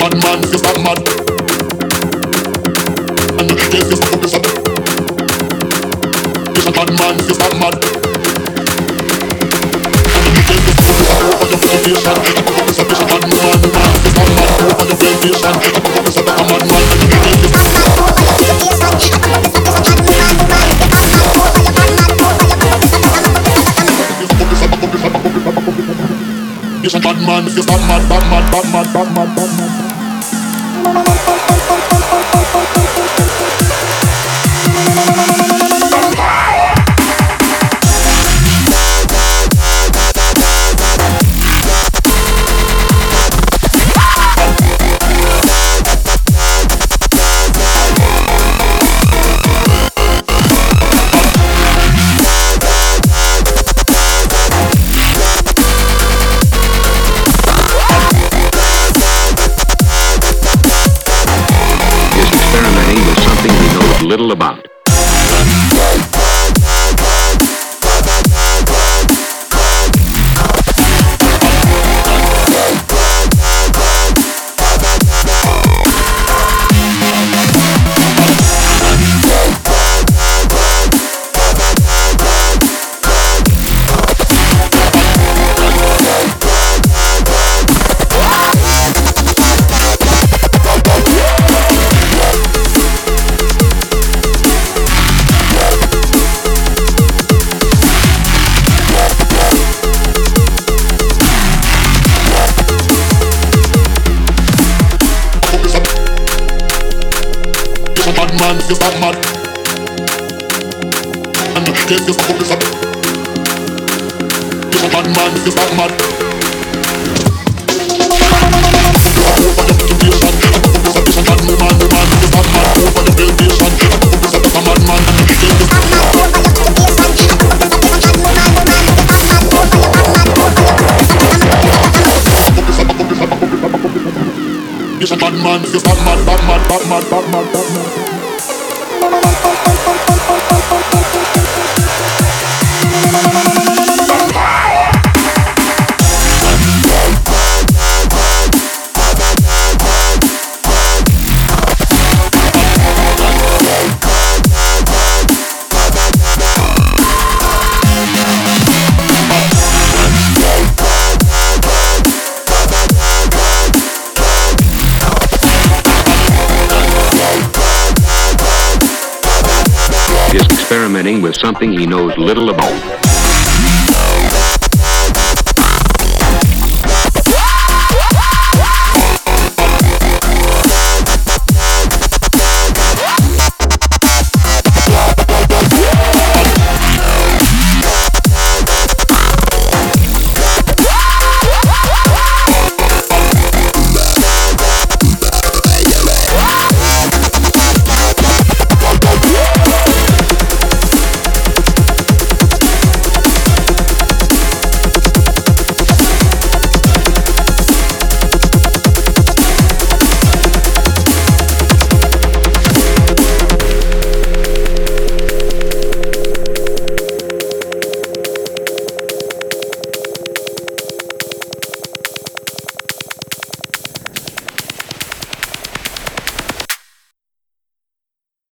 bad man, if you stop mad. And yes, you stop up, you stop. You're a bad man, if you stop mad. And yes, you stop up, you stop over your foundation. You're a bad man, if you stop mad. Over your foundation, you're a bad man, if you stop mad. And yes, you stop up, you're a bad man if you stop mad, bad mad, bad mad, bad mad, bad mad. Little about. Bad man, if you stop mad. And yes, you stop up, you stop. You're a bad man, if you stop mad. Over your foundation, you're a bad man, if you stop mad. Over your foundation, you're a bad man, and yes, you stop mad. Over your foundation, you're a bad man, if you stop mad, bad mad, bad mad, bad mad, bad mad. Experimenting with something he knows little about.